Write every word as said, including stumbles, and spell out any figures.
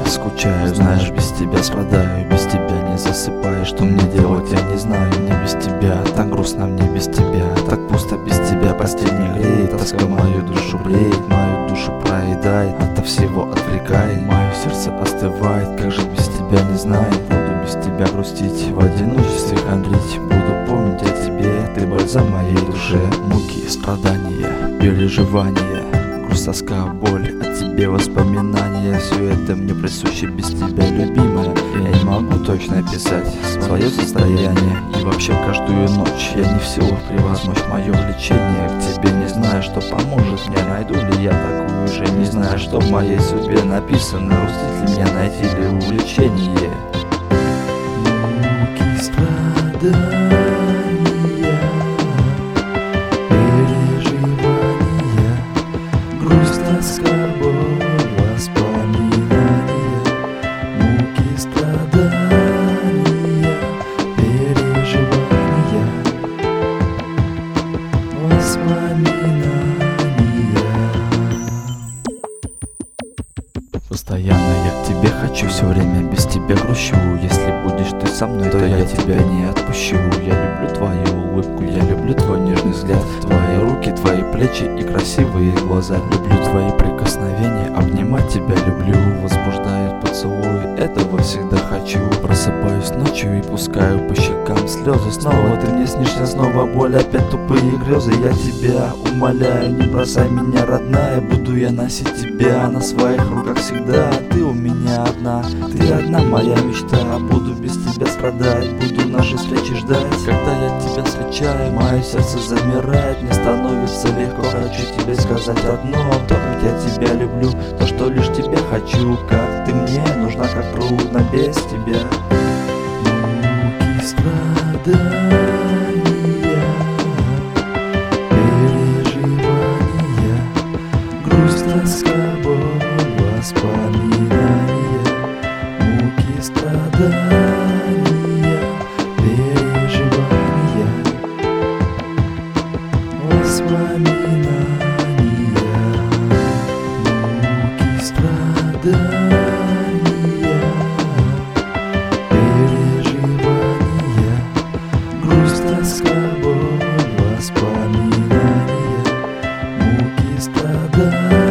скучаю, знаешь, без тебя страдаю, без тебя не засыпаю. Что мне делать, я не знаю, мне без тебя так грустно, мне без тебя так пусто, без тебя постель не греет, тоска мою душу бреет, мою душу проедает, ото всего отвлекает, мое сердце остывает, как же без тебя не знает. Буду без тебя грустить, в одиночестве хандрить, буду помнить о тебе, ты бальзам моей душе. Муки, страдания, переживания, грусть, тоска, боль, о тебе воспоминания, все это мне присуще без тебя, любимая. Я не могу точно описать свое состояние, и вообще каждую ночь я не в силах превозмочь мое влечение к тебе. Не знаю, что поможет мне, найду ли я такую же, не знаю, что в моей судьбе написано, грустит ли мне, найти ли увлечение. Муки, страдания, грусть, тоска, боль, воспоминания. Муки, страдания, переживания, воспоминания. Постоянно я к тебе хочу, все время без тебя грущу. Если будешь ты со мной, то я тебя не отпущу. Я люблю твою улыбку, я люблю твой нежный взгляд, твои руки, твои плечи и красивые глаза. Люблю твои прикосновения, обнимать тебя люблю, возбуждают поцелуи, этого всегда хочу. Просыпаюсь ночью и пускаю по щекам слезы. Снова ты мне снишься, снова боль, опять тупые грезы. Я тебя умоляю, не бросай меня, родная, буду я носить тебя на своих руках всегда. Ты у меня одна, ты одна моя мечта. Буду без тебя страдать, буду нашей встречи ждать. Когда я тебя встречаю, мое сердце замирает, мне становится легко, хочу тебе сказать одно: то, как я тебя люблю, то, что лишь тебя хочу. Как ты мне нужна, как трудно без тебя. Муки, страдания, переживания, грусть, тоска, боль, воспоминания. Муки, страдания, переживания, воспоминания. Муки, страдания, переживания, грусть, тоска, боль, воспоминания. Муки, страдания.